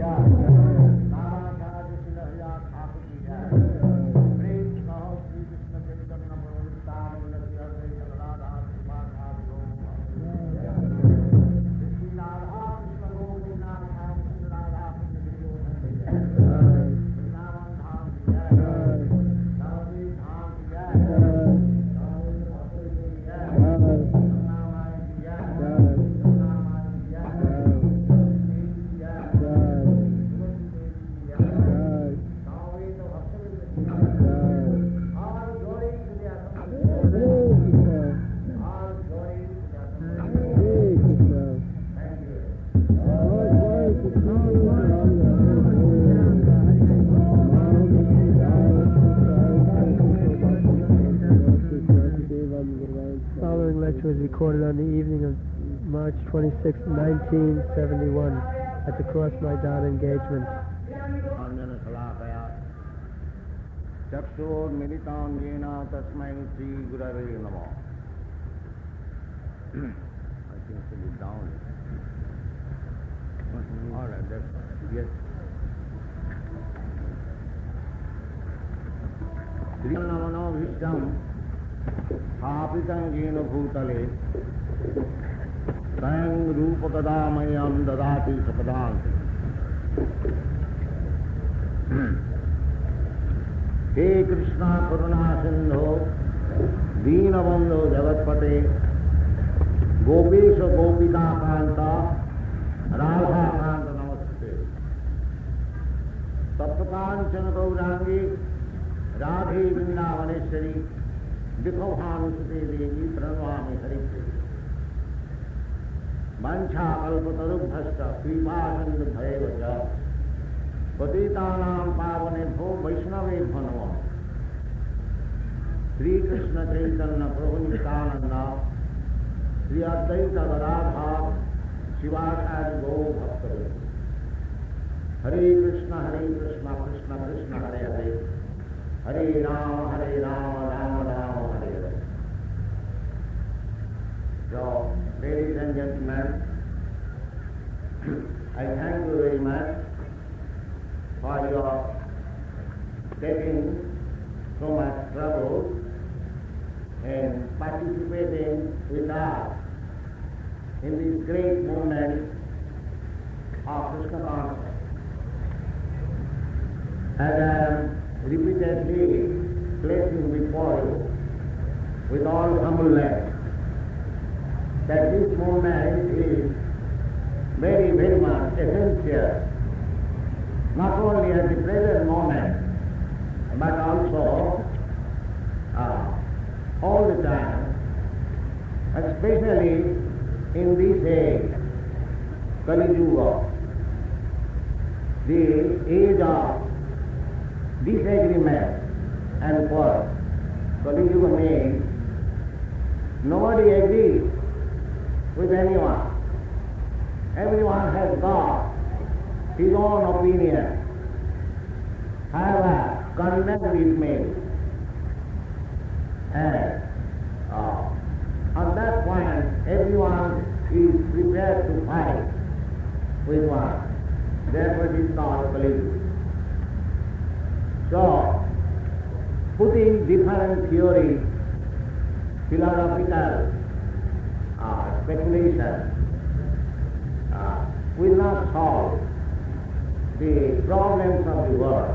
Recorded on the evening of March 26, 1971 at the Cross Maidan engagement. Chakshurmilitanjena tasmai Sri Gurave Namo. I think it is down. All right, that's yes. Sri Namano Vishtam Hapitam Jena Bhutale Sang Rupadadamayam Dadati Sapadanti. He Krishna Karuna Sindho Deenabandho Jagatpate Gopesha Gopika Kanta Radha Kanta Namaste Taptakanchana Gaurangi Radhe Vrindavaneshwari Dikhohanusate Devi Pranavami Harite Mancha Kalpatarubhasta Kripasanda Bhayevaja Patitanam Pavanebho Vaishnavebho Namo. Sri Krishna Chaitanya Prabhu Nityananda Sri Advaita Gadadhara Shivacharya Gaur Bhaktavrinda. Hare Krishna Krishna Krishna Hare Hare Hare Rama Rama Rama Hare Hare. So, ladies and gentlemen, I thank you very much for your taking so much trouble in participating with us in this great movement of Krishna consciousness. As I am repeatedly placing before you with all humbleness that this movement is very, very much essential, not only at the present moment, but also all the time, especially in this age, Kali Yuga, the age of disagreement and quarrel. Kali Yuga means nobody agrees with anyone. Everyone has got his own opinion. However, conduct is made. And on that point, everyone is prepared to fight with one. Therefore, it is called Kali Yuga. So, putting different theories, philosophical speculation will not solve the problems of the world.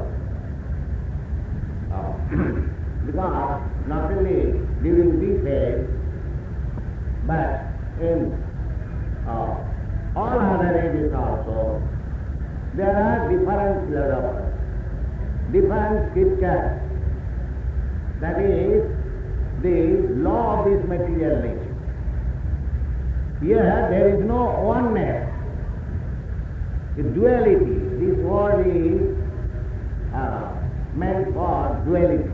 Because not only during this age, but in all other ages also, there are different philosophers, different scriptures. That is the law of this material nature. Here there is no oneness, the duality. This word is meant for duality.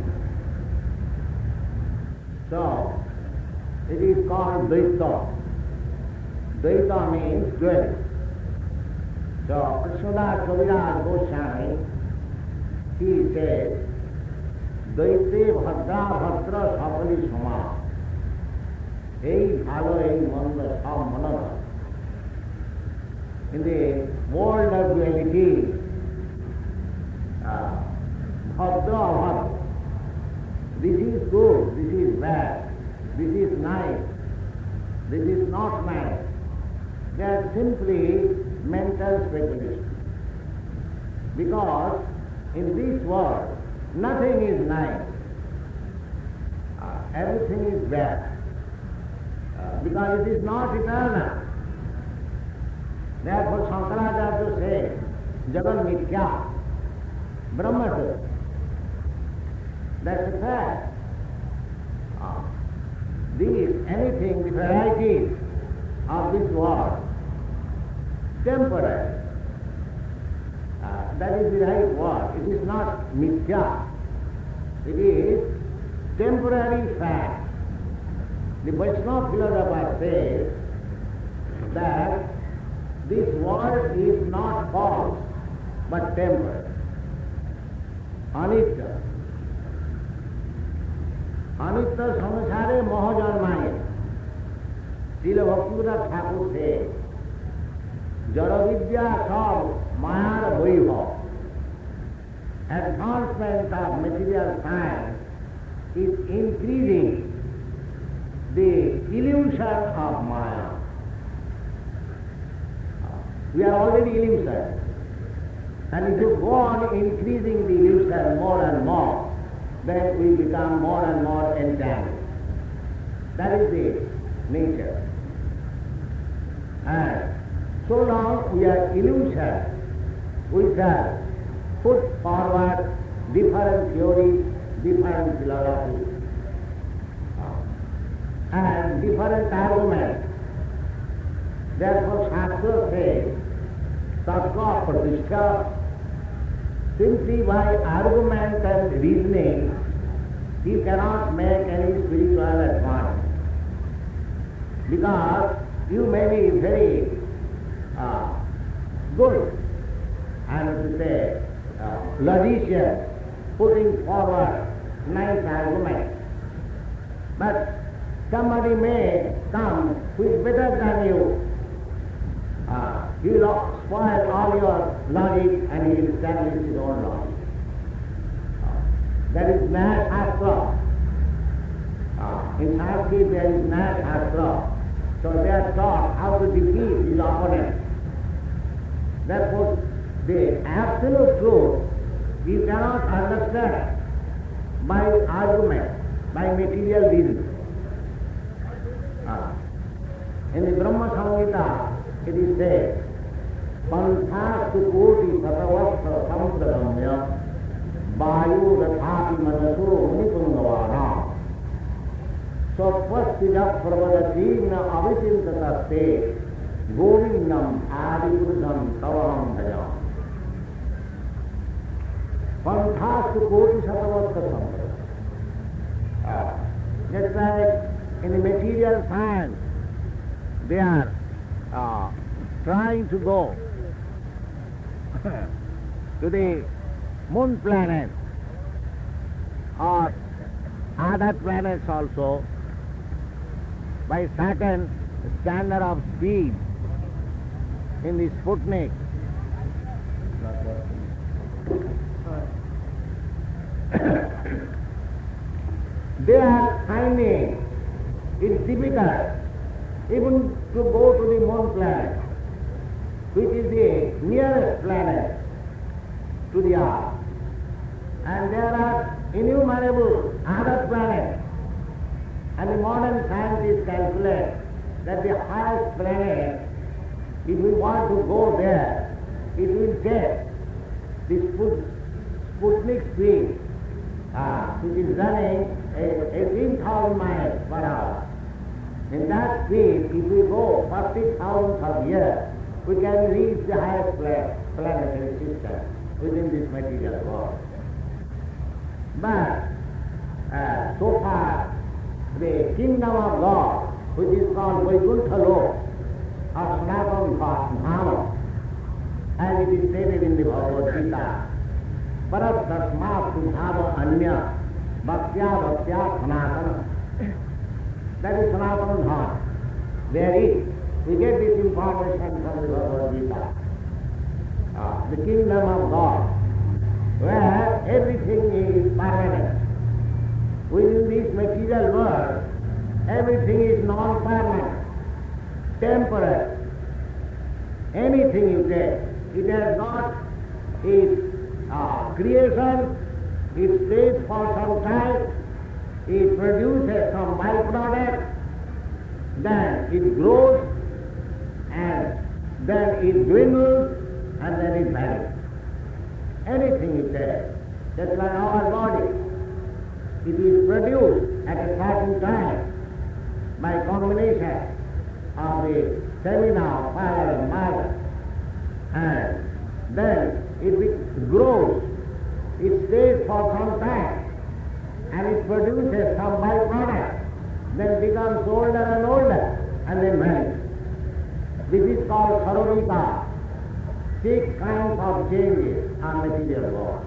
So, it is called Dvaita. Dvaita means duality. So, Krishnadas Kaviraj Goswami, he says, Dvaite Bhadra Bhadra Sapali Sama. এই ভালো এই মন্দ সব মনোরম। in the world of duality, bhadra abhadra. This is good, this is bad, this is nice, this is not nice. They are simply mental speculation. Because in this world, nothing is nice. Everything is bad. Because it is not eternal. Therefore Shankaracharya says, Jagan Mithya, Brahma. That's a fact. Anything, the varieties of this world, temporary. That is the right word. It is not mithya. It is temporary fact. The Vaishnava philosopher says that this world is not false, but temporary. Anitya. अनित्य संसारे मोह जन्माए श्रील भक्तिविनोद ठाकुर से जड़ विद्या सब मायार वैभव advancement of material science is increasing the illusion of Maya. We are already illusion, and if you go on increasing the illusion more and more, then we become more and more entangled. That is the nature. And so long we are illusion, we shall put forward different theories, different philosophies, and different arguments. Therefore Shastra says, Tattva Pratishtha. Simply by argument and reasoning, he cannot make any spiritual advance. Because you may be very good and to say logician, putting forward nice arguments. But somebody may come who is better than you. He will spoil all your logic and he will establish his own logic. There is Nyaya Shastra. In Sanskrit there is Nyaya Shastra. So they are taught how to defeat his opponent. Therefore, the absolute truth you cannot understand by argument, by material reason. In the Brahma Samhita, it is said, Panthastu koti satavastra sampragamya vayu rathati manaso nipungavana swapastija pravadati na avichintataste govindam adipurusam tavaham bhajam. Panthastu koti satavastra sampragamya. Just like in the material science, they are trying to go to the moon planet or other planets also by certain standard of speed in the Sputnik. They are finding it difficult even to go to the moon planet, which is the nearest planet to the earth. And there are innumerable other planets. And the modern scientists calculate that the highest planet, if we want to go there, it will take the Sputnik speed, which is running 18,000 miles per hour. In that speed, if we go 40,000 of years, we can reach the highest planetary system within this material world. But so far, the kingdom of God, which is called Vaikuntha Lok, or Sanatana Dharma, as it is stated in the Bhagavad Gita, Parat Tasmat Subhava Anya Bhaktya Bhaktya Sanatana. That is Sanatana Dharma. There is we get this information from the Bhagavad Gita. The kingdom of God, where everything is permanent. Within this material world, everything is non-permanent, temporary. Anything you take, it has got its creation, it stays for some time, it produces some byproduct, then it grows, and then it dwindles, and then it vanishes. Anything you take, just like our body, it is produced at a certain time by combination of the semina of father and mother, and then it grows, it stays for some time, and it produces some byproduct, then becomes older and older, and then vanishes. This is called sarorika, 6 kinds of changes on material world.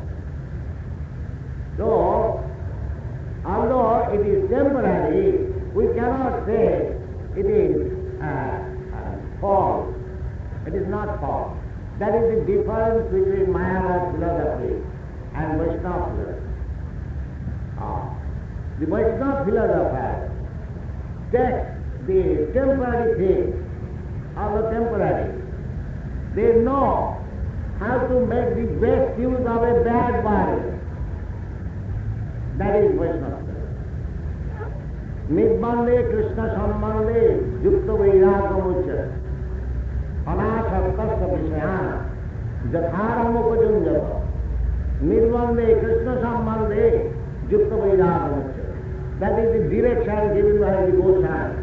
So, although it is temporary, we cannot say it is false. It is not false. That is the difference between Mayavad philosophy and Vaishnava philosophy. The Vaishnava philosopher takes the temporary things, although temporary. They know how to make the best use of a bad body. That is Vaishnava. Nibbande Krishna Sambande Yukta Vairagamucha Anasaktasya Vishayana Jatharamukajunjava Nibbande Krishna Sambande Yukta Vairagamucha. That is the direction given by the Goswami.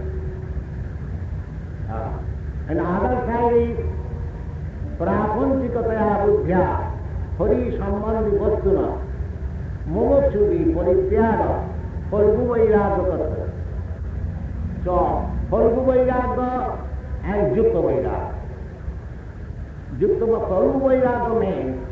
And other side is Prapanchikataya Buddhya Hari Sambandhi Vastuna Momokshudi Parityaga Phalgu Vairagakatva. So, Phalgu Vairaga and Yukta Vairaga. Phalgu Vairaga means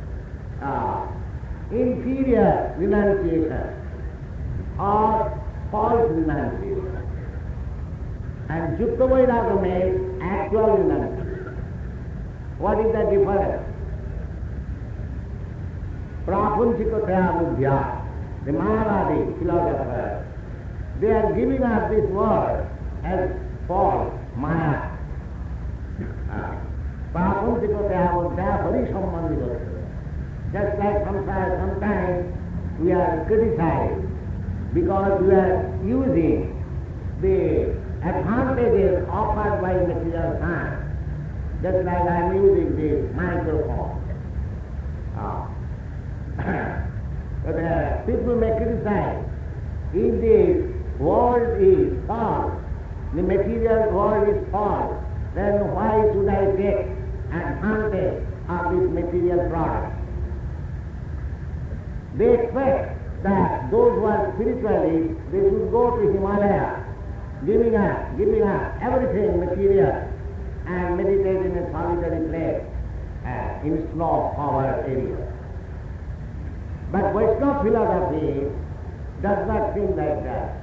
inferior renunciation or false renunciation. And Yukta Vairaga means actual renunciation. What is the difference? Prapanchikataya Buddhya, the Mayavadi philosophers, they are giving us this word as false, Maya. Prapanchikataya Buddhya Hari Sambandhi. Just like sometimes we are criticized because we are using the advantages offered by material science. Just like I am using the microphone. But people may criticize, if the world is false, the material world is false, then why should I take advantage of this material product? They expect that those who are spiritualists, they should go to Himalaya, giving up everything material, and meditate in a solitary place in snow-covered area. But Vaishnava philosophy does not think like that.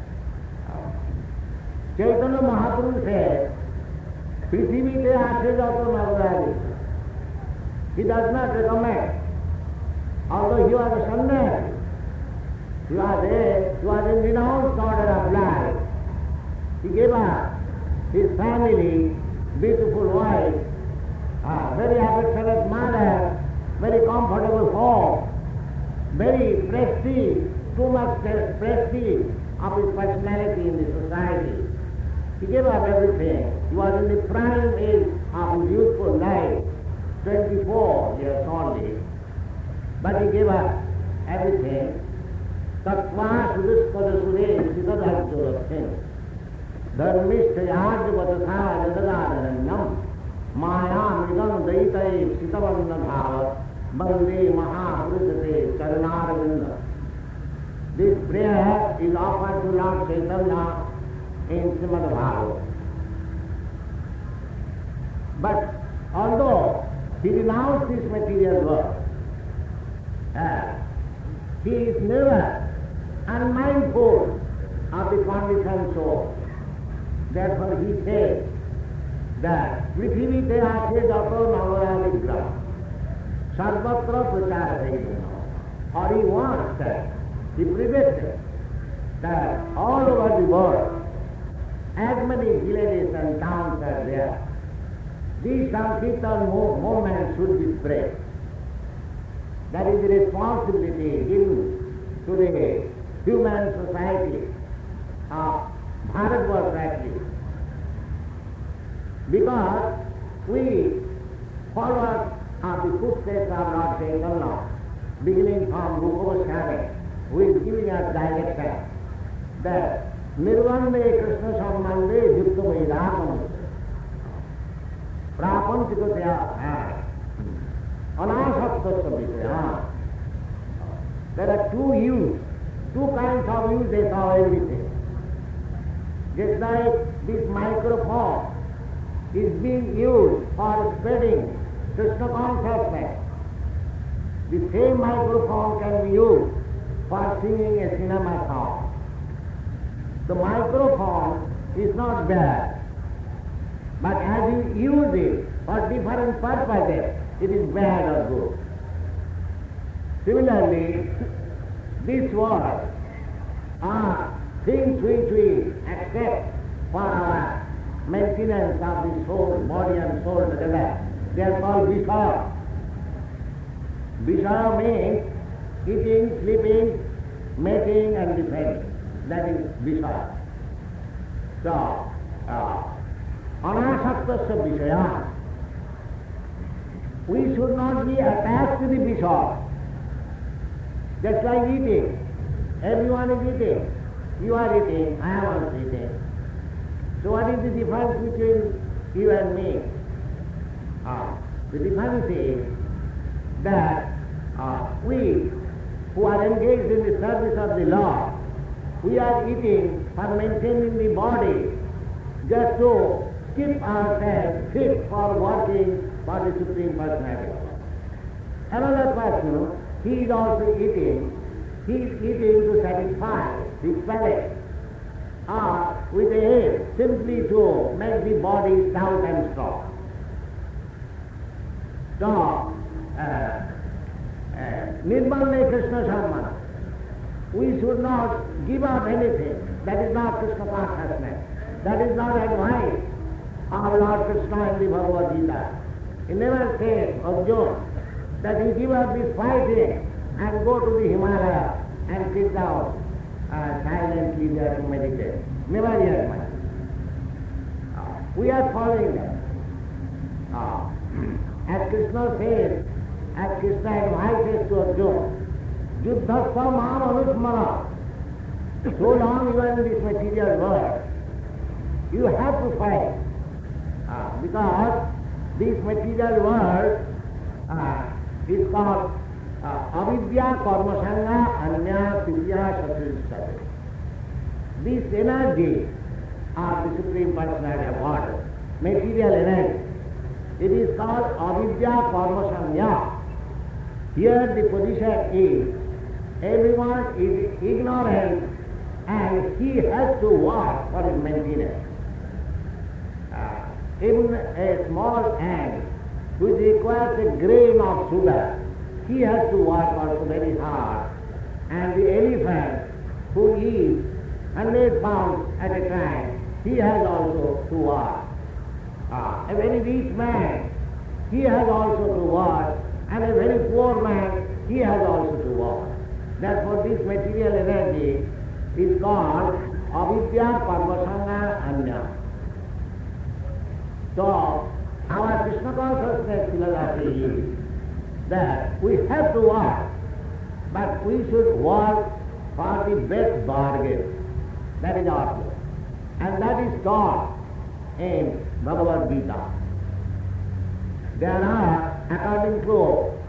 Chaitanya Mahaprabhu said, Prithivite ashe jato navadari. He does not recommend. Although he was a sannyasi, he was a renounced order of life. He gave up his family, beautiful wife, very affectionate mother, very comfortable home, very prestige, too much prestige of his personality in the society. He gave up everything. He was in the prime age of his youthful life, 24 years only. But he gave up everything. Tattva sudispada sure siddharjorasthim. Dharmishta yajvatasha jadadaranyam. Maya midam daitai sitavanna bhava. Bande Mahaprusate Charanaravindam. This prayer is offered to Lord Chaitanya in Srimad Bhagavatam. But although he renounced this material world, he is never unmindful of the conditioned soul. Therefore he says, that পৃথিবীতে আছে যত নবরালি গ্রাম সর্বত্র প্রচার হয়ে গেল। Or he wants that, he predicted that all over the world, as many villages and towns are there, these Sankirtan movement should be spread. That is the responsibility given to the human society of Bharatvarsh actually. Because we followers of the footsteps of Lord Chaitanya, beginning from Rupa Goswami, who is giving us direction that Nirvande Krishna Sambandhe Yukta Vairagam Prapanchikatya Anasaktasya Vishaya. There are two kinds of uses of everything. Just like this microphone is being used for spreading Krishna consciousness, the same microphone can be used for singing a cinema song. The microphone is not bad, but as you use it for different purposes, it is bad or good. Similarly, this world are things which we accept for our maintenance of the soul, body and soul together. They are called Vishaya. Vishaya means eating, sleeping, mating and defending. That is Vishaya. So, Anasaktasya Vishaya. We should not be attached to the Vishaya. Just like eating. Everyone is eating. You are eating, I am also eating. So what is the difference between you and me? The difference is that we who are engaged in the service of the Lord, we are eating for maintaining the body, just to keep ourselves fit for working for the Supreme Personality. Another person, he is also eating. He is eating to satisfy his palate, or with the aim simply to make the body stout and strong. So, Nirmale Krishna Sambandha, we should not give up anything. That is not Krishna consciousness. That is not advice of Lord Krishna in the Bhagavad Gita. He never said, Arjuna, that you give up this fighting and go to the Himalaya and sit down silently there to meditate. Never yet, man. We are following that. As Krishna says, as Krishna advises to Arjuna, Yuddhastha mam anusmara. So long you are in this material world, you have to fight. Because this material world is called avidya karma sangha anya vidya satrishate. This energy of the Supreme Personality of God, material energy, it is called avidya karma sangha. Here the position is, everyone is ignorant and he has to work for his maintenance. Even a small ant which requires a grain of sugar, he has to work also very hard. And the elephant who eats 100 pounds at a time, he has also to work. A very rich man, he has also to work, and a very poor man, he has also to work. Therefore this material energy is called avidya parvasanga anya. So our Krishna consciousness philosophy is that we have to work, but we should work for the best bargain. That is our goal. And that is taught in Bhagavad Gita. There are, according to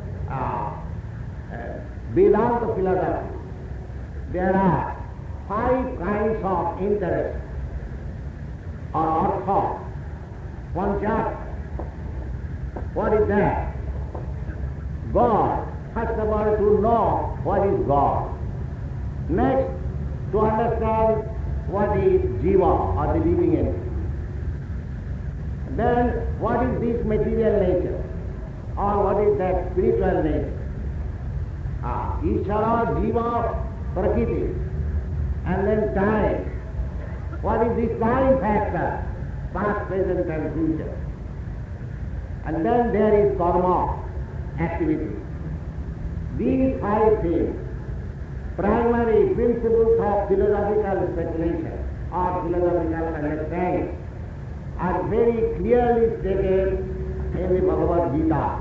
Vedanta philosophy, there are 5 kinds of interest or artha. Panchat. What is that? God. First of all, to know what is God. Next, to understand what is jiva or the living entity. then what is this material nature? Or what is that spiritual nature? Ishvara, Jiva, Prakriti, and then time. What is this time factor? Past, present and future. And then there is karma, activity. These five things, primary principles of philosophical speculation or philosophical understanding, are very clearly stated in the Bhagavad Gita.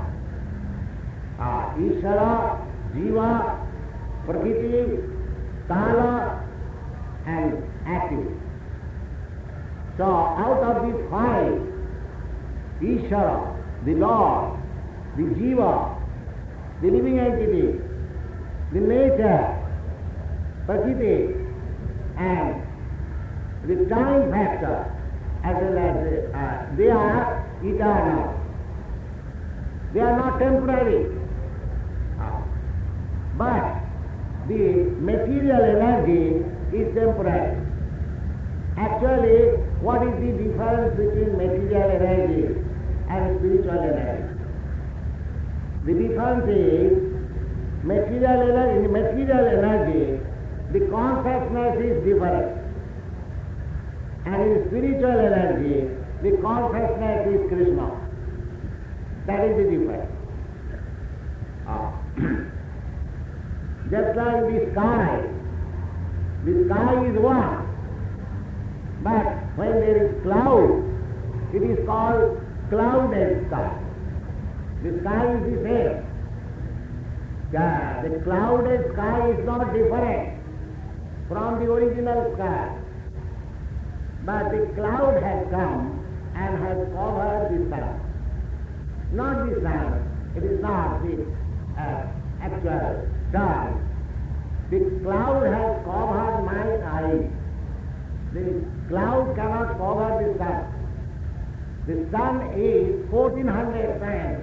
Ishvara, Jiva, Prakriti, Kala, and activity. So out of these five, Ishvara, the Lord, the Jiva, the living entity, the nature, Prakriti, and the time factor, as well as they are eternal. They are not temporary. But the material energy is temporary. Actually, what is the difference between material energy and spiritual energy? The difference is, in material energy, the consciousness is different. And in spiritual energy, the consciousness is Krishna. That is the difference. Just like the sky is one. But when there is cloud, it is called clouded sky. The sky is the same. The clouded sky is not different from the original sky. But the cloud has come and has covered the sun. Not the sun, it is not the actual sun. The cloud has covered my eyes. The cloud cannot cover the sun. The sun is 1400 times,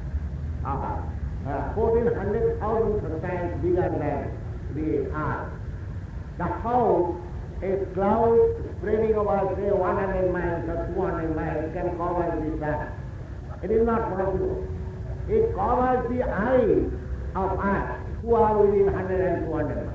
1400,000 times bigger than the earth. How a cloud spreading over, say, 100 miles or 200 miles can cover the sun? It is not possible. It covers the eyes of us who are within 100 and 200 miles.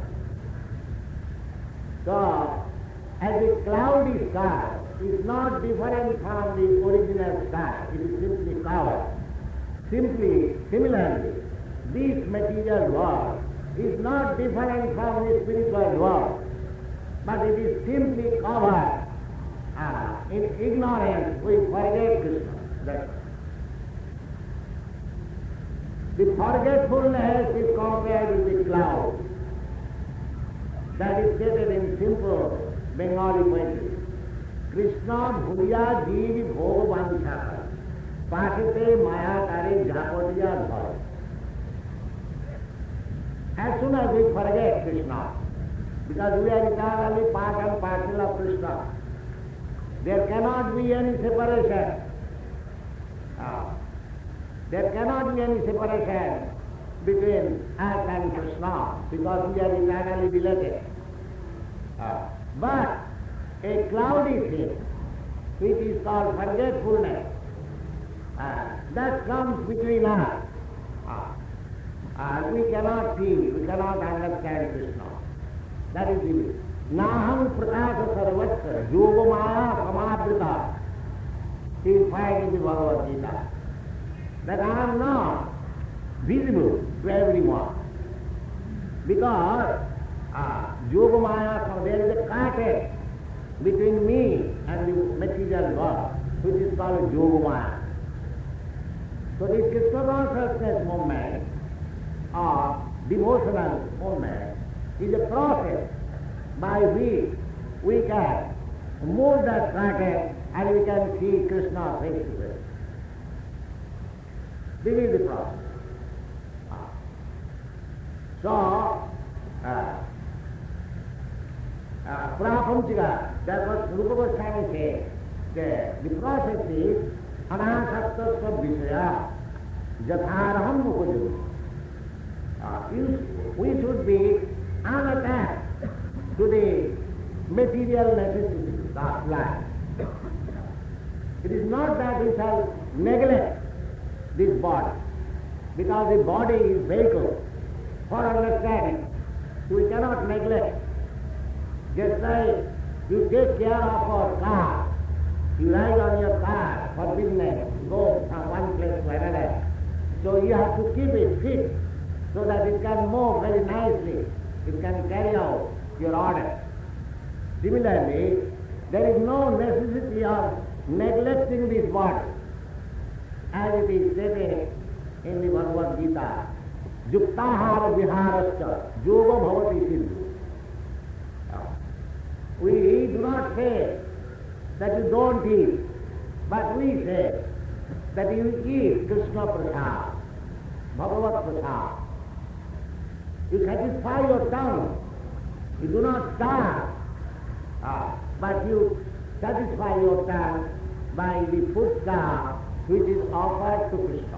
So, as a cloudy sky is not different from the original sky, it is simply covered. Similarly, this material world is not different from the spiritual world, but it is simply covered. In ignorance, we forget Krishna. That's all. The forgetfulness is compared with the cloud. That is stated in simple Bengali poetry. Krishna bhuliya jeev bhog vancha pashete maya kare japotiya bhav. As soon as we forget Krishna, because we are eternally part and parcel of Krishna, there cannot be any separation. There cannot be any separation between us and Krishna, because we are eternally related. But a cloudy thing, which is called forgetfulness, that comes between us. We cannot see, we cannot understand Krishna. That is the Naham prakasa sarvatra yoga maya samavrita. You find in the Bhagavad Gita that I am not visible to everyone, because yoga maya, there is a curtain between me and the material world, which is called yoga maya. So this Krishna consciousness movement or devotional movement is a process by which we can move that curtain and we can see Krishna face to face. This is the process. So, Prapanchika, that was Rupa Goswami said, the process is anasaktasva visaya jatharaham upajati. We should be unattached to the material necessities of life. It is not that we shall neglect this body, because the body is vehicle for understanding. So we cannot neglect. Just like you take care of a car, you ride on your car for business, go from one place to another. So you have to keep it fit so that it can move very nicely. It can carry out your order. Similarly, there is no necessity of neglecting this body. As it is stated in the Bhagavad Gita, Yuktahara viharascha yoga bhavati siddhu. We do not say that you don't eat, but we say that you eat Krishna Prasad, Bhagavat Prasad. You satisfy your tongue. You do not starve, but you satisfy your tongue by the food stuff which is offered to Krishna.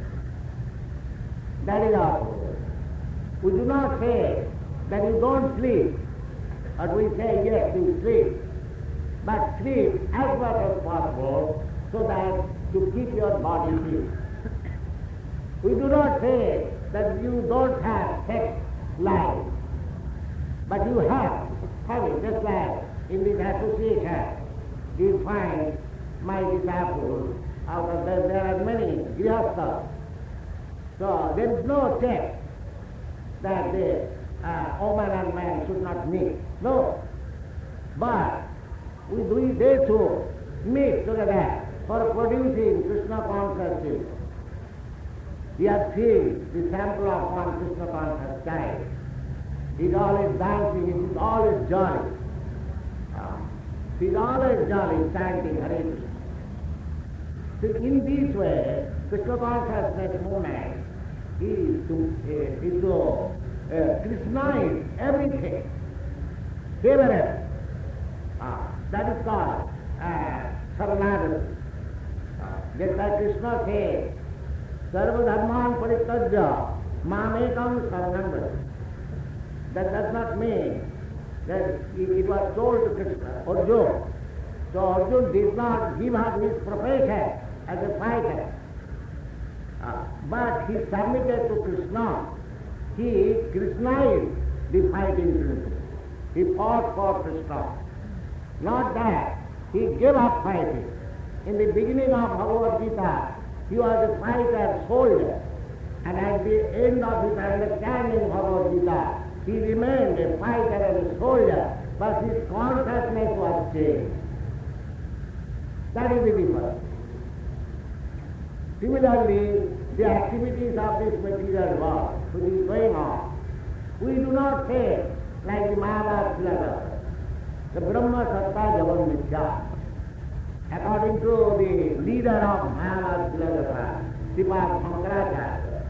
That is our food. We do not say that you don't sleep, but we say yes, you sleep. But sleep as much as possible so that to keep your body fit. We do not say that you don't have sex life, but you have it, just like in this association. You find my disciples, out of them there are many grihasthas. So there is no check that the woman and man should not meet. No. But they too meet together for producing Krishna consciousness. We have seen the sample of one Krishna conscious child. He's always dancing, he's always jolly. He's always jolly, chanting Hare Krishna. So in this way, Krishna consciousness movement is to Krishnaize everything, favorable. That is called Saranagati. Just like Krishna says, Sarva dharman parityajya mamekam saranam vraja. That does not mean that it was told to Krishna, Arjuna. So Arjuna did not give up his profession as a fighter. But he submitted to Krishna. He Krishna'ized the fighting principle. He fought for Krishna. Not that he gave up fighting. In the beginning of Bhagavad Gita, he was a fighter, soldier. And at the end of his understanding of Bhagavad Gita, he remained a fighter and a soldier, but his consciousness was changed. That is the difference. Similarly, the activities of this material world which is going on, we do not say like the Mahabharata philosopher, the Brahma Satta Javan Mithya. According to the leader of Mahabharata philosopher, Sripad Shankaracharya,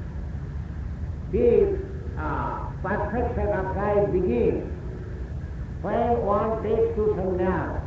this perfection of life begins when one takes to sannyas.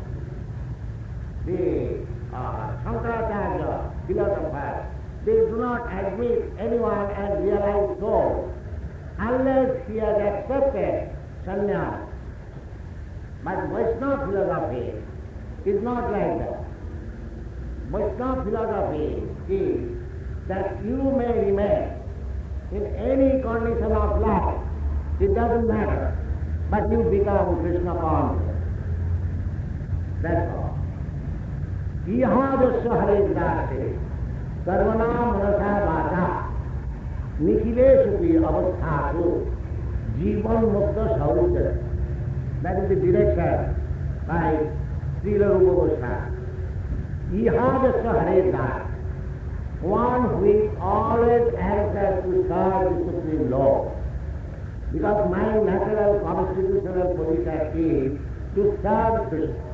The Shankaracharya philosophers, they do not admit anyone as realized soul unless he has accepted sannyas. But Vaishnava philosophy is not like that. Vaishnava philosophy is that you may remain in any condition of life, it doesn't matter, but you become Krishna conscious. That's all. Ihadasya haredase sarvanam manasa vacha nikhileshupi avasthasu jivan mukta saurudya. That is the direction by Srila Rupa Goswami. Ihadasya haredase, one who is always anxious to serve the Supreme Lord. Because my natural constitutional position is to serve Krishna.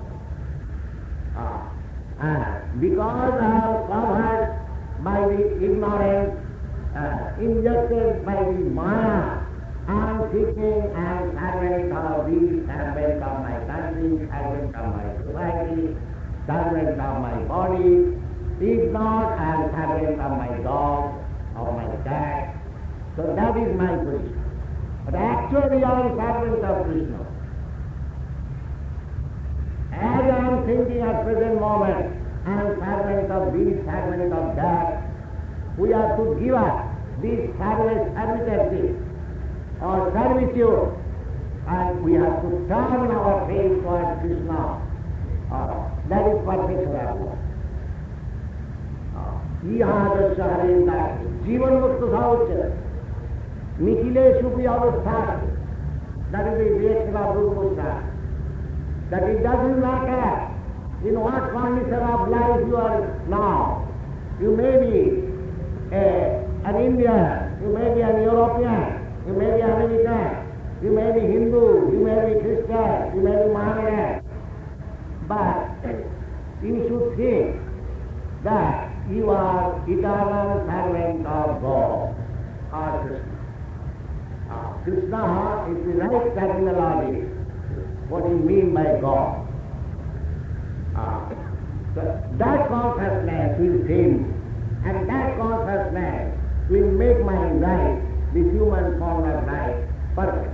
Because I am covered by the ignorance, injected by the Maya, I am seeking and servant of these, servant of my country, servant of my society, servant of my body. If not, I am servant of my dog, of my cat. So that is my position. But actually I am servant of Krishna. As I am thinking at present moment, and servant of this, servant of that. We have to give up this servitude or servitude, and we have to turn our face towards Krishna. That is perfection of love. Ihadasya harendaki jivan mukta bhavacya nikhileshu vyavasthati. That is the reaction of Rupa Goswami. That it doesn't matter in what condition of life you are now. You may be an Indian, you may be an European, you may be American, you may be Hindu, you may be Christian, you may be Mohammedan. But you should think that you are eternal servant of God or Krishna. Krishna is the right terminology, what you mean by God. So that consciousness will change, and that consciousness will make my life, the human form of life, perfect.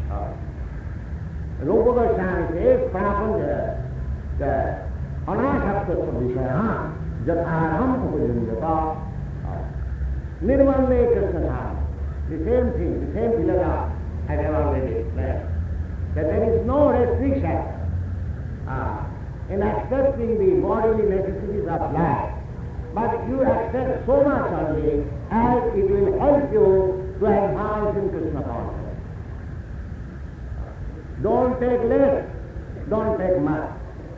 Rupa Goswami says, Prapanja, anasaktasya vishaya, jathārham upajanyata, nirvane Krishna dharma. The same thing, the same philosophy I have already explained. That there is no restriction in accepting the bodily necessities of life, but you accept so much only as it will help you to advance in Krishna consciousness. Don't take less, don't take much.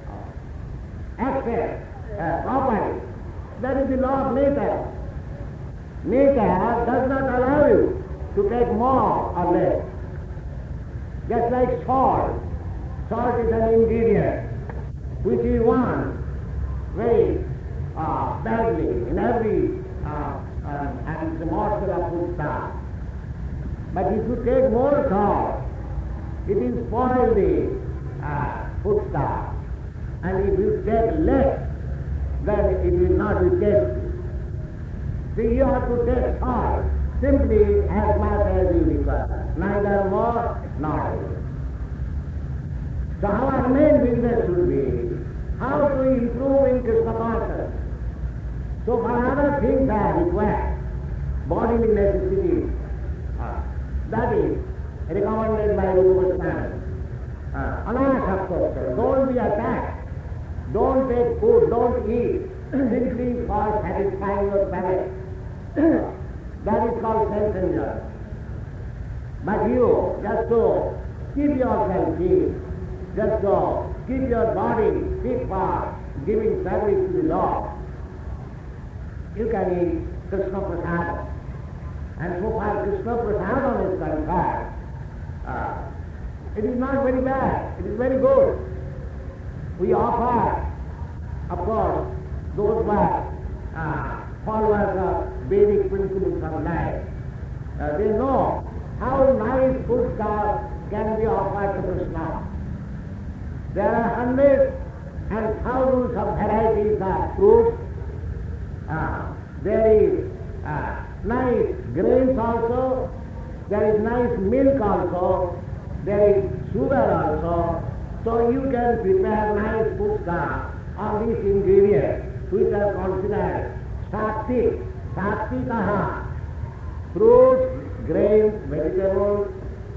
Accept properly. That is the law of nature. Nature does not allow you to take more or less. Just like salt. Salt is an ingredient which we want very badly in every and it's a morsel of food stuff. But if you take more salt, it will spoil the food stuff. And if you take less, then it will not be tasty. So you have to take salt simply as much as you require, neither more nor less. So our main business should be how to improve in Krishna consciousness. So for other things are required, bodily necessities, that is recommended by Rupa Goswami. Anasaktasya, don't be attacked. Don't take food, don't eat, simply for satisfying your palate. That is called self-enjoyment. But you, just to keep yourself fit, just to keep your body fit for giving service to the Lord, you can eat Krishna Prasadam. And so far Krishna Prasadam is concerned, it is not very bad, it is very good. We offer, of course, those who are followers of Vedic principles of life. They know how nice food stuff can be offered to Krishna. There are hundreds and thousands of varieties of fruits. There is nice grains also, there is nice milk also, there is sugar also. So you can prepare nice food stuff on these ingredients which are considered sattvic, sattvicaha, fruits, grains, vegetables,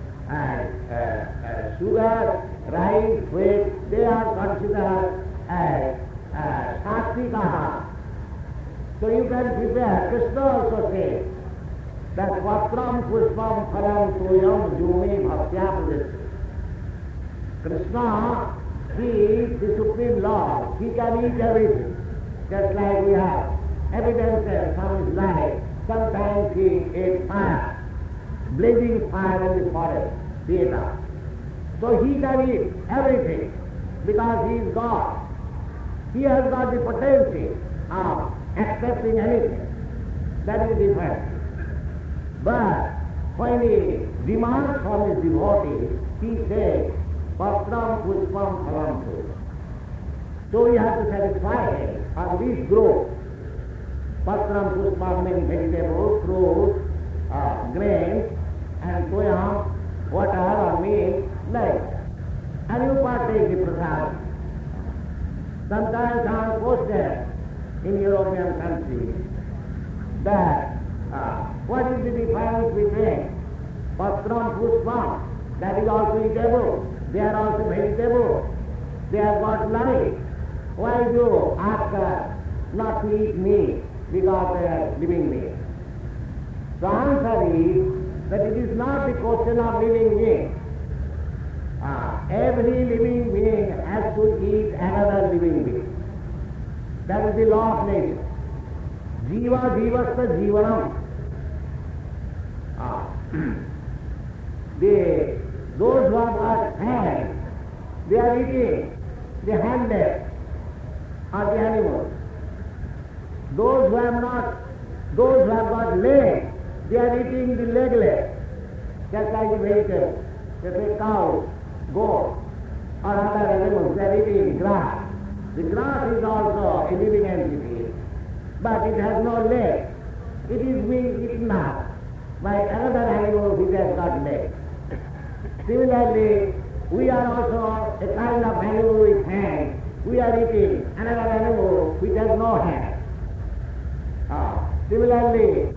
and sugar, rice, wheat, they are considered as sattvicaha. So you can prepare. Krishna also says that vatram pushpam phalam toyam jumi bhaktya. Krishna, he is the Supreme Lord. He can eat everything. Just like we have evidences from his life. Sometimes he ate fire, blazing fire in the forest, theater. So he can eat everything because he is God. He has got the potential of accepting anything. That is different. But when he demands from his devotees, he says, Patram pushpam phalam tu. So we have to satisfy him on these growth. Patram pushpam means vegetables, fruits, grains, and toyam, water or meat, like. And you partake the prasadam. Sometimes on posted, Indian country that what is the difference between Patram Pushpam? That is also eatable. They are also vegetable. They have got life. Why do you ask us not to eat meat because they are living beings? The answer is that it is not the question of living being. Every living being has to eat another living being. That is the law of nature. Jiva jivasta jivanam. Those who have got hands, they are eating the handless or the animals. Those who have got legs, they are eating the legless, just like the vegetables. Just like cows, goats, or other animals, they are eating grass. The grass is also a living entity, but it has no legs. It is being eaten up by another animal which has got legs. Similarly, we are also a kind of animal with hands. We are eating another animal which has no hands. Similarly,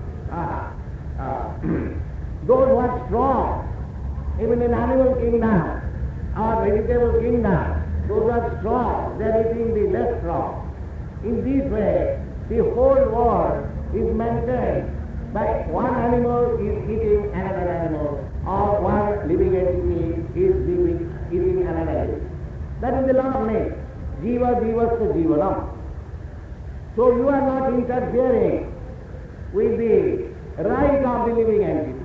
those who are strong, even in animal kingdom or vegetable kingdom, those who are strong, they are eating the less strong. In this way, the whole world is maintained by one animal is eating another animal, or one living entity is eating another. That is the law of nature. Jiva jivasta jivanam. So you are not interfering with the right of the living entity.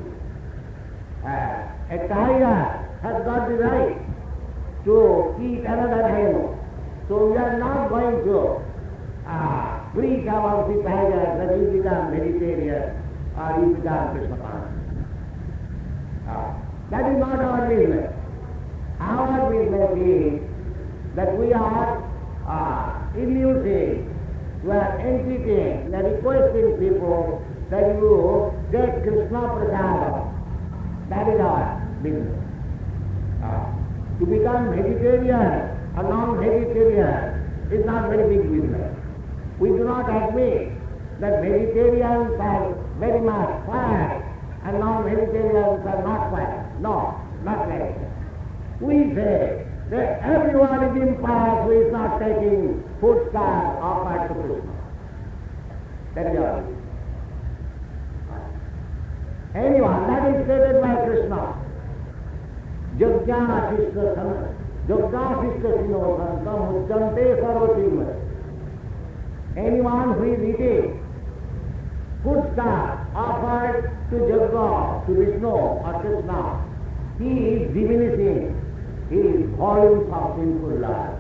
A tiger has got the right to eat another animal. So we are not going to preach about the tiger that you become vegetarian or you become Krishna conscious. That is not our business. Our business is that we are inducing, we are entreating, we are requesting people that you get Krishna Prasada. That is our business. To become vegetarian or non-vegetarian is not very big business. We do not admit that vegetarians are very much fat and non-vegetarians are not fat. No, not like that. We say that everyone is impious who is not taking foodstuffs offered to Krishna. That is all. Anyone, that is stated by Krishna. Yajna Shishta Sana, Yajna Shishta Sino Santam Uchante Sarvatimma. Anyone who is eating foodstuff offered to Jagga, to Vishnu or Krishna, he is diminishing his volumes of sinful life.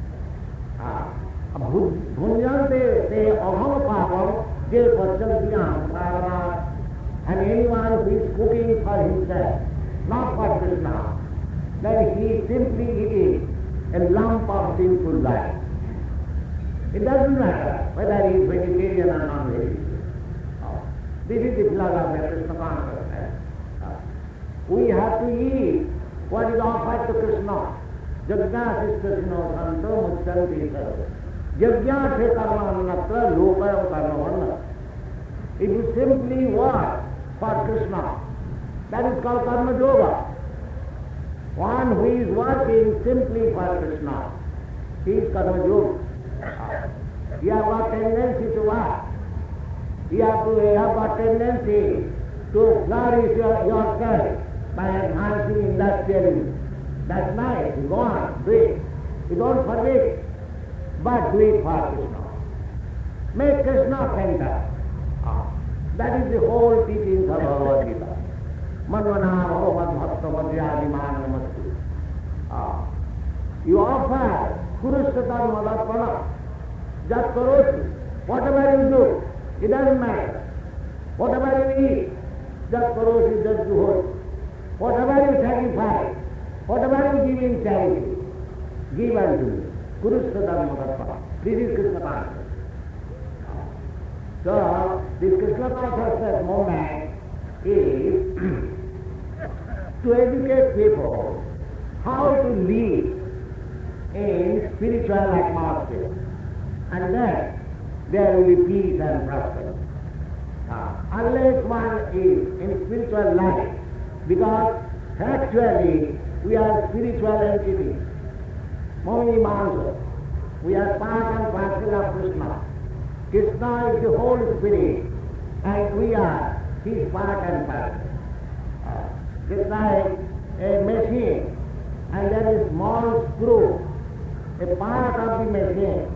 Bhunjante se aham papam je pachantyam sarana. And anyone who is cooking for himself, not for Krishna, then he is simply eating a lump of sinful life. It doesn't matter whether he is vegetarian or non-vegetarian. This is the philosophy of Krishna consciousness. We have to eat what is offered to Krishna. Yajna Sistasino Santo Muchanti Sarva. Yajna Se Karmanatra Lokayam Karnavanna. If you simply work for Krishna, that is called Karma Yoga. One who is working simply for Krishna, he is Karma Yoga. You have got tendency to work. You have got tendency to flourish yourself by enhancing industrialism. That's nice. Go on, do it. You don't forbid it, but do it for Krishna. Make Krishna center. That is the whole teaching of Bhagavad Gita. Manvana Bhagavad Bhakta Madhyadiman Namastu. You offer Kurushatam Madarpana, Jat Karoshi. Whatever you do, it doesn't matter. Whatever you eat, Jat Karoshi, Jat Juhori. Whatever you sacrifice, whatever you give in charity, give unto me. Kurushatam Madarpana. This is Krishna consciousness. So, this Krishna consciousness movement is to educate people how to live in spiritual atmosphere. And then, there will be peace and prosperity. Unless one is in spiritual life, because actually we are spiritual entities. Momini Mansa, we are part and parcel of Krishna. Krishna is the whole spirit, and we are his part and parcel. Krishna is a machine, and there is small screw, a part of the machine.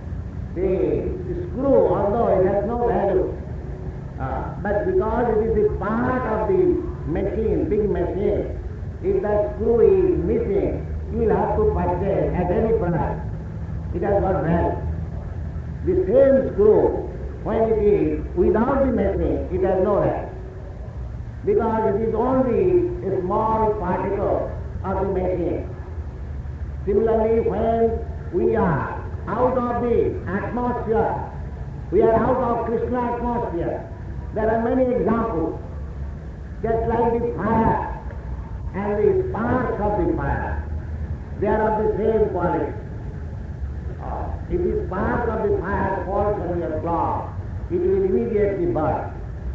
The screw, although it has no value, but because it is a part of the machine, big machine, if that screw is missing, you will have to purchase at any price. It has got value. The same screw, when it is without the machine, it has no value. Because it is only a small particle of the machine. Similarly, when we are out of the atmosphere, we are out of Krishna atmosphere, there are many examples. Just like the fire and the sparks of the fire, they are of the same quality. If the spark of the fire falls on your cloth, it will immediately burn.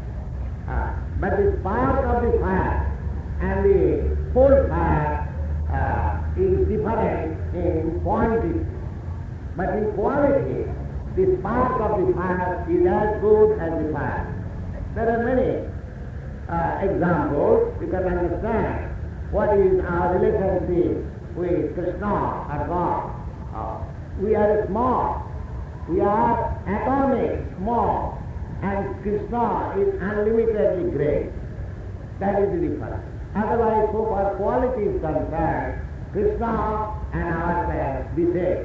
But the spark of the fire and the whole fire is different in quantity. But in quality, the spark of the fire is as good as the fire. There are many examples. You can understand what is our relationship with Krishna or God. We are small. We are atomic, small. And Krishna is unlimitedly great. That is the difference. Otherwise, so far quality is concerned, Krishna and ourselves the same.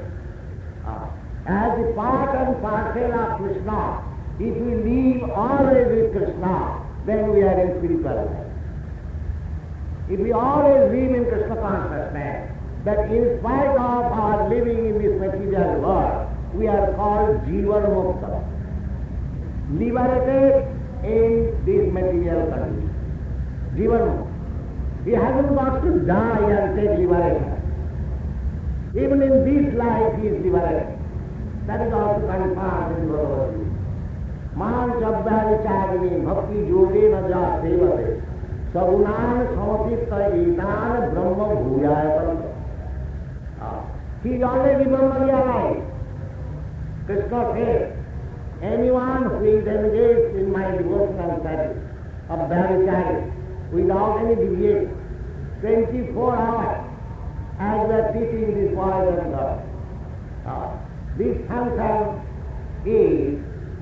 As the part and parcel of Krishna, if we live always with Krishna, then we are in spiritual life. If we always live in Krishna consciousness, that in spite of our living in this material world, we are called Jivan Mukta, liberated in this material condition. Jivan Mukta. He hasn't got to die and take liberation. Even in this life he is liberated. That is also confirmed in Bhagavad Gita. Man Chabda Vicharini Bhakti Yoge Na Ja Sevate Sagunan Samasitta Etan Brahma Bhujaya Paranta. He is already Brahma realized. Krishna says, anyone who is engaged in my devotional service of Bhavicharya without any deviation, 24 hours, as we are teaching this boys and girls. This function is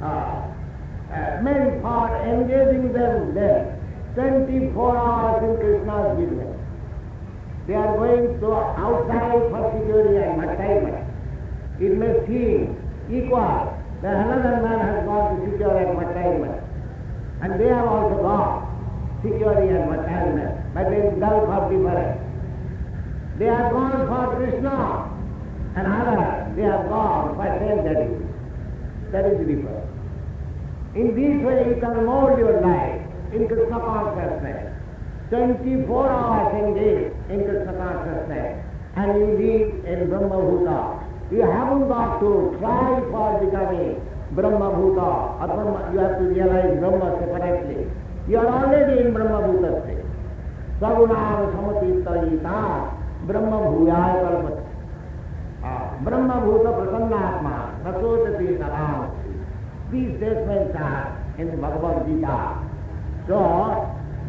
meant for engaging them there 24 hours in Krishna's business. They are going to outside for security and attainment. It may seem equal that another man has gone to security and attainment, and they have also gone security and attainment, but in gulf of difference. They have gone for Krishna, and others, they have gone for self-duty. That is the difference. In this way, you can mold your life in Krishna consciousness. 24 hours engaged in Krishna consciousness, and you live in Brahma Bhuta. You haven't got to try for becoming Brahma Bhuta, or Brahma, you have to realize Brahma separately. You are already in Brahma Bhuta state. Sagunam Samasitta Ita Brahma Bhujaya Kalpata. Brahma Bhuta Prasannatma Prasotati Saram. These statements are in the Bhagavad Gita. So,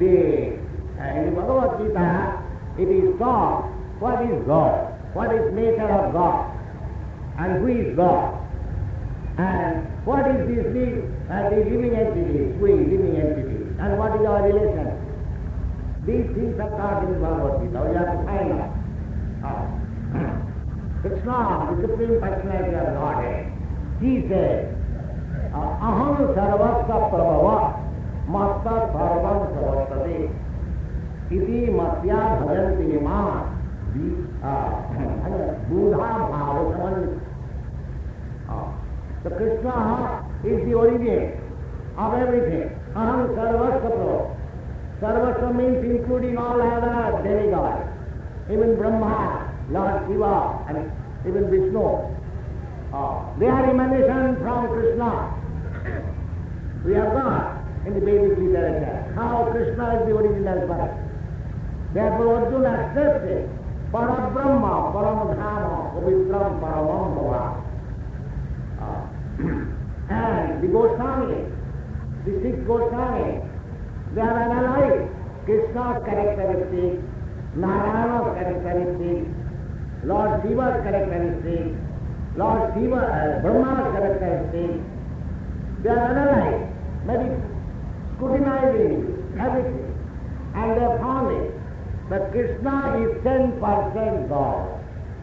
in the Bhagavad Gita, it is taught what is God, what is nature of God, and who is God, and what is this the living entities, we living entities, and what is our relation. These things are taught in the Bhagavad Gita. We have to find out. Krishna, the Supreme Personality of Godhead, he says, Aham sarvasya prabhava masta sarvam sarvastate iti matya bhajanti ima buddha bhava samannita. So Krishna is the origin of everything. Aham sarvasya prabhava. Sarvasya means including all other demigods, even Brahma, Lord Shiva, and even Vishnu. They are emanation from Krishna. We have got in the Vedic literature how Krishna is the original birth. Therefore Arjuna accepts it. Parabrahma, Paramdhama, Pavitram, Paramam Bhava. And the Goswami, the six Goswami, they have analyzed Krishna's characteristics, Narayana's characteristics, Lord Shiva's characteristics, Brahma's characteristics. They have analyzed, maybe scrutinizing everything, and they have found it that Krishna is 10% God.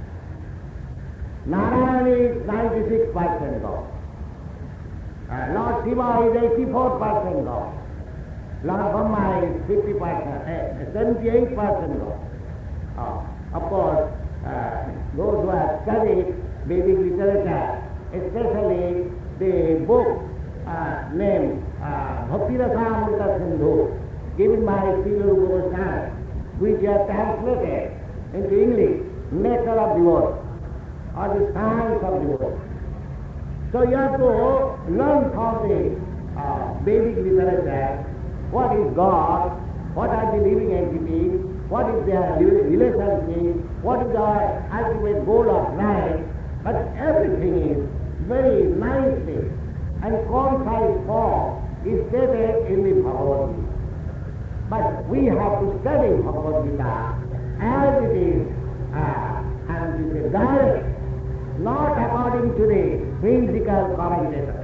Narayana is 96% God. Lord Shiva is 84% God. Lord Brahma is 78% God. Of course, those who have studied Vedic literature, especially the book named Bhakti Rasamrita Sindhu, given by Srila Rupa Goswami, which he has translated into English, Nature of Devotion, or the Science of Devotion. So you have to learn from the Vedic literature what is God, what are the living entities, what is their relationship, what is the ultimate goal of life, but everything is very nicely and concise form is stated in the Bhagavad Gita. But we have to study Bhagavad Gita as it is, and it is direct, not according to the whimsical commentators.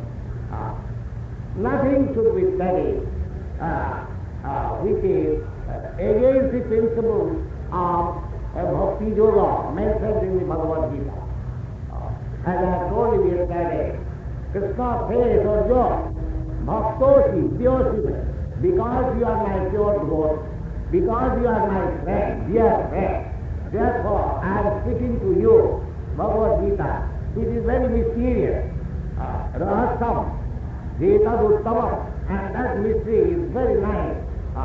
Nothing should be studied which is against the principles of Bhakti Yoga mentioned in the Bhagavad Gita. As I have told you yesterday, Krishna says, Arjuna, Bhaktosi, Pyosi, because you are my pure devotee, because you are my friend, dear friend, therefore I am speaking to you, Bhagavad Gita, which is very mysterious, Rahasam, Jetad Uttamam, and that mystery is very nice.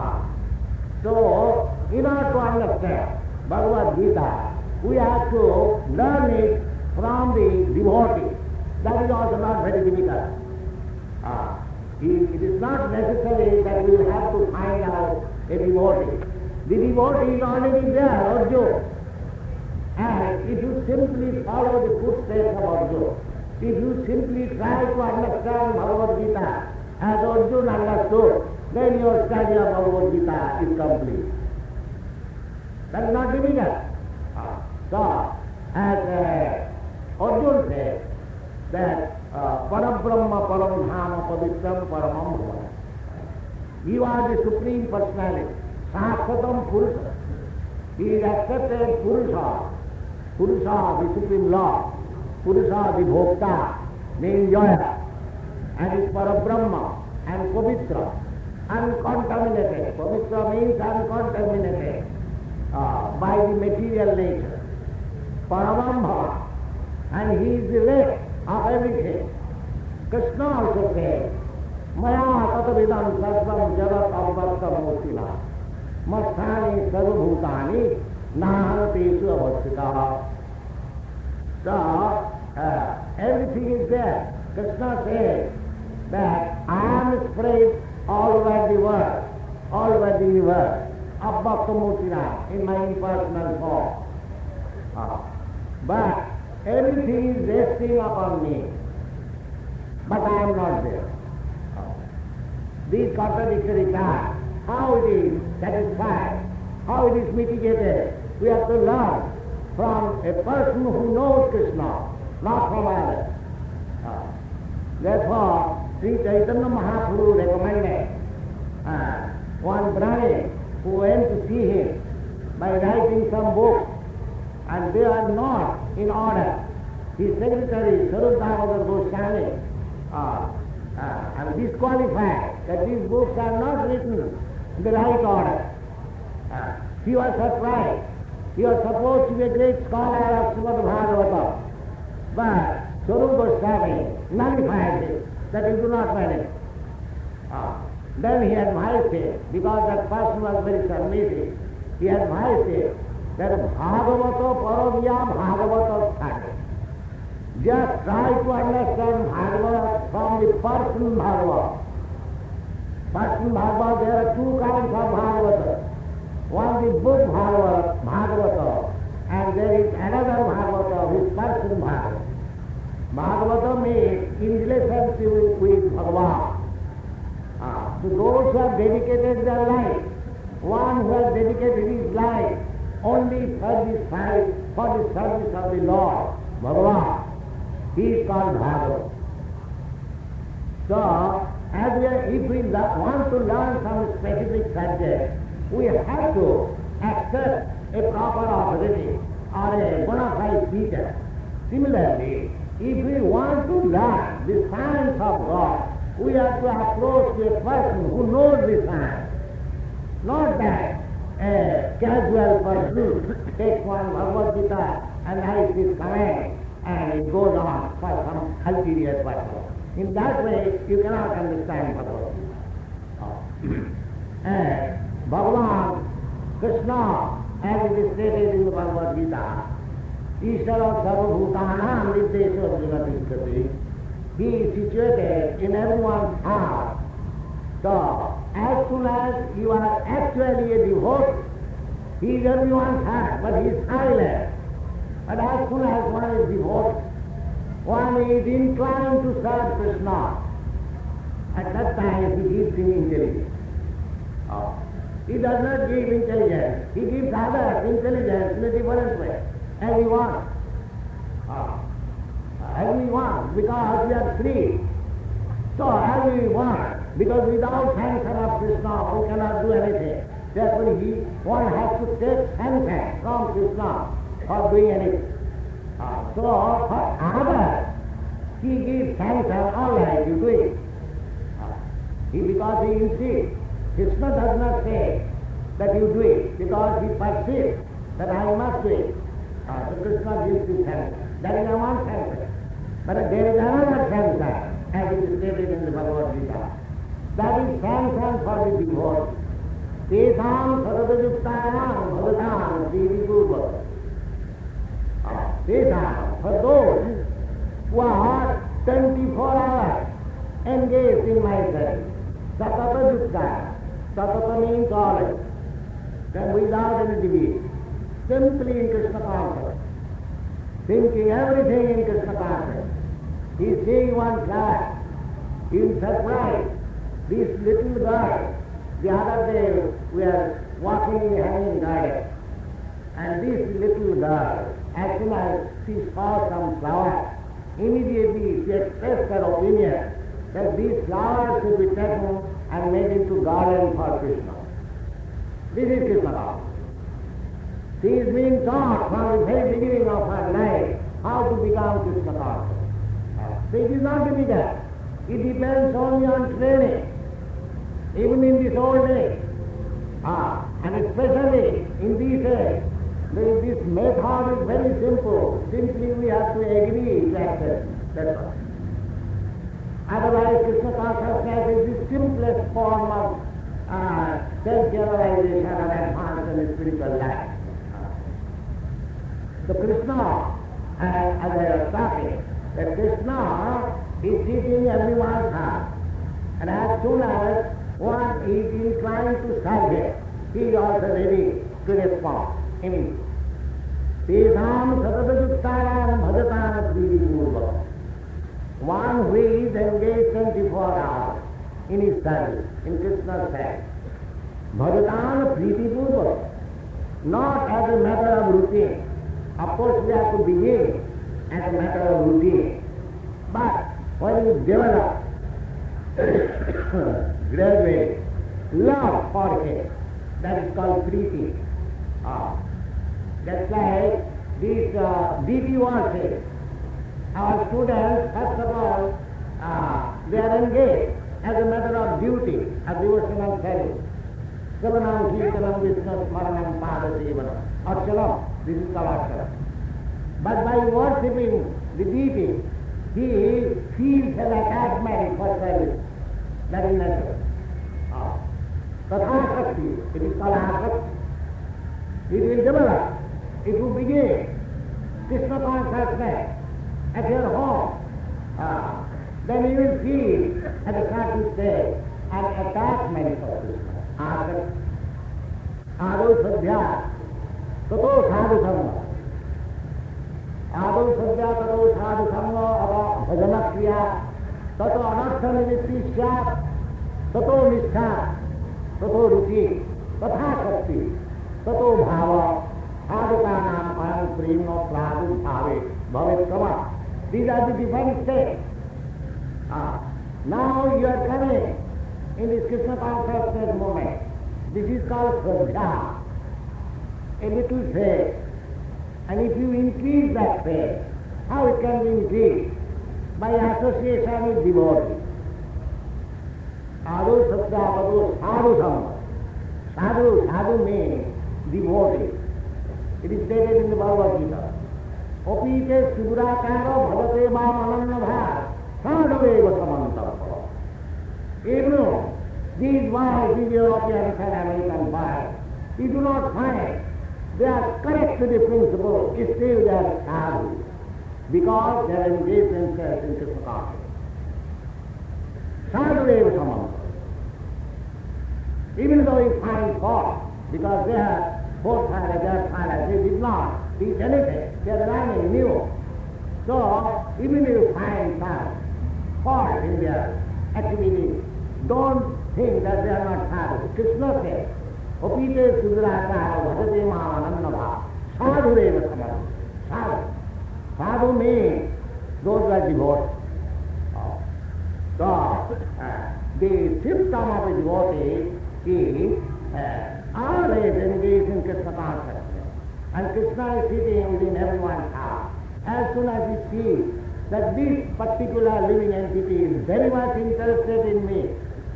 So, in order to understand Bhagavad Gita, we have to learn it from the devotee. That is also not very difficult. It is not necessary that we will have to find out a devotee. The devotee is already there, Arjuna. And if you simply follow the footsteps of Arjuna, if you simply try to understand Bhagavad Gita as Arjuna understood, then your study of Bhagavad Gita is complete. That is not difficult. So, as Arjuna says, that Parabrahma, Paramdhama, Pavitram, Paramam Bhava. You are the Supreme Personality, Sahasatam Purusha. He is accepted Purusha, Purusha, the Supreme Lord, Purusha, the Bhokta, the enjoyer, and is Parabrahma and Pavitra, uncontaminated. Pavitra means uncontaminated by the material nature. Paramam Bhava, and he is the rest of everything. Krishna also says, Maya tatavidam sarvam jagat avvattam murtina masthani sarvabhutani nahantesu avastitaha. So, everything is there. Krishna says that I am spread all over the world, all over the universe, avvattam murtina, in my impersonal form. But everything is resting upon me, but I am not there. These contradictory thoughts, how it is satisfied, how it is mitigated, we have to learn from a person who knows Krishna, not from others. Therefore, Sri Chaitanya Mahaprabhu recommended one Brahmin who went to see him by writing some books, and they are not in order. His secretary, Sarup Damodar Goswami, and disqualified that these books are not written in the right order. He was surprised. He was supposed to be a great scholar of Srimad Bhagavatam, but Sarup Goswami nullified it, that he do not manage. Then he advised him, because that person was very submissive, he advised him that Bhagavata Paravya Bhagavata Thane. Just try to understand Bhagavad from the person Bhagavad. Person Bhagavad, there are two kinds of Bhagavata. One the book Bhagavata, and there is another Bhagavata, which person Bhagavata. Bhagavata means in relationship with Bhagavan. So those who have dedicated their life, one who has dedicated his life only for the service of the Lord, Bhagavan, he is called Bhagavad. So, if we want to learn some specific subject, we have to accept a proper authority or a bona fide teacher. Similarly, if we want to learn the science of God, we have to approach a person who knows the science. Not that a casual person takes one Bhagavad Gita and writes his comment and it goes on for some ulterior purpose. In that way, you cannot understand Bhagavad Gita. Bhagavan, Krishna, as it is stated in the Bhagavad Gita, Ishvara Sarvabhutanam Nirdesha Jagatishkati, he is situated in everyone's heart. So, as soon as you are actually a devotee, he is everyone's heart, but he is silent. But as soon as one is devotee, one is inclined to serve Krishna. At that time he gives him intelligence. He does not give intelligence. He gives others intelligence in a different way, as he wants. As we want, because we are free. So as we want, because without sanction of Krishna we cannot do anything. Therefore one has to take sanction from Krishna for doing anything. So for others, he gives sanction, all right, you do it. Because he insists. Krishna does not say that you do it, because he perceives that I must do it. So Krishna gives you sanction. That is one sanction. But there is another sanction, as it is stated in the Bhagavad Gita. That is sanction for the devotee. Tesam sarvajuktanam bhagatam srivipurva. Tesam, for those who are 24 hours engaged in my service. Satata yukta. Satata means always. Then without any deviation. Simply in Krishna consciousness. Thinking everything in Krishna consciousness. He is seeing one class. He is surprised. This little girl, the other day we are walking in the hanging garden, and this little girl, as soon as she saw some flowers, immediately she expressed her opinion that these flowers should be taken and made into garland for Krishna. This is Krishna consciousness. She is being taught from the very beginning of her life how to become Krishna conscious. So it is not difficult. It depends only on training. Even in this old age, and especially in these days, this method is very simple. Simply we have to agree to accept. That's all. Otherwise, Krishna consciousness is the simplest form of self-realization and advance in spiritual life. So Krishna, as I was talking, that Krishna is sitting everyone's heart. And as soon as one is inclined to serve him, he is also ready to respond immediately. Tesam satadajuktaram bhajatam srivipurva. One who is engaged 24 hours in his service, in Krishna's service. Bhajatam srivipurva. Not as a matter of routine. Of course we have to begin as a matter of routine. But when you develop gradually love for him, that is called preeti. That's like these DP worship. Our students, first of all, they are engaged as a matter of duty, a devotional service. Savanam Kirtanam Vishnu Smaranam Padasevanam. Aksharam, this is called Aksharam. But by worshipping the deity, he feels an attachment for service. That is natural. Tathasakti, it is called asakti. It will develop. It will begin. Krishna consciousness at your home, then you will feel at a certain stage an attachment for Krishna. Ado sadhya tato sadhu sangha. Ado sadhya tato sadhu sangha ava bhajana kriya tato anartha nivritti syat tato nishtha tato ruchi tatha shakti tato bhava sadhukanam param prema pradhu bhave bhavet kama. These are the different states. Now you are coming in this Krishna consciousness moment. This is called Shraddha, a little faith. And if you increase that faith, how it can be increased? By association with devotee. Ado Sattva Vado Sadhu Sangha. Sadhu means devotee. It is stated in the Bhagavad Gita. Opite Sudurakaro Bhavate Mam Anannabha Sadhuveva Samantapa. Even these wise Europeans and American wise, you do not find they are correct to the principle, still they are sadhu, because they are engaged themselves in Krishna consciousness. Sadhuveva Samantapa. Even though you find fault, because they are both sides, they did not teach anything, they are learning new. So, even if you find some fault in their activities, don't think that they are not sadhu. Krishna says, Opite Sudurakara Bhajate Mam Anannabha Sadhureva Samantapa. Sadhu. Sadhu means those who are devoted. So, the symptom of a devotee is always engaged in Krishna consciousness. And Krishna is sitting within everyone's heart. As soon as he sees that this particular living entity is very much interested in me,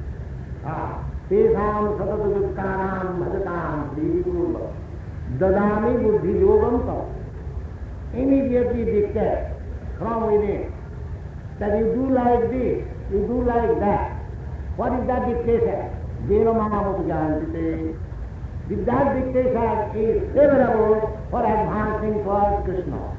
Tesam Satadukkanam Bhajatam Privipurva Dadami Buddhi Yogamtam, immediately dictate from within that you do like this, you do like that. What is that dictation? Jena Mamamutu Jantite. If that dictation is favorable for advancing towards Krishna,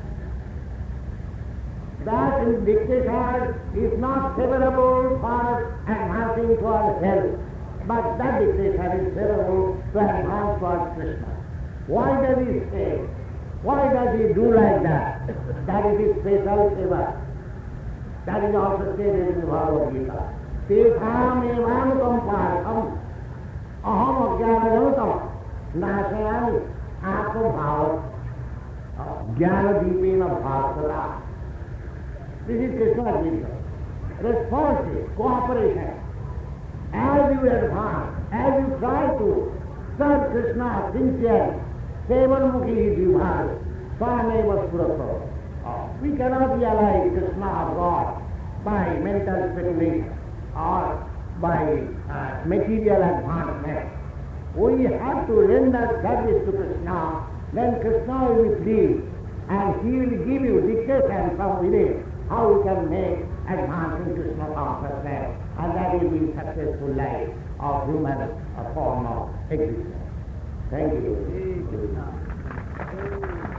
that dictation is not favorable for advancing towards hell, but that dictation is favorable to advance towards Krishna. Why does he say? Why does he do like that? That is his special seva. That is also stated in the Bhagavad Gita. Tetham evanukam partham aham ajnanajanutam nashayami atma bhava jnana deepena bhasara. This is Krishna's wisdom. Responsive, cooperation. As you advance, as you try to serve Krishna sincerely, Sevanmukhi Jivhar, Swaneva Surata. We cannot realize Krishna or God by mental speculation or by material advancement. We have to render service to Krishna, then Krishna will be pleased and he will give you dictation from within how we can make advance in Krishna consciousness, and that will be successful life of human form of existence. Thank you.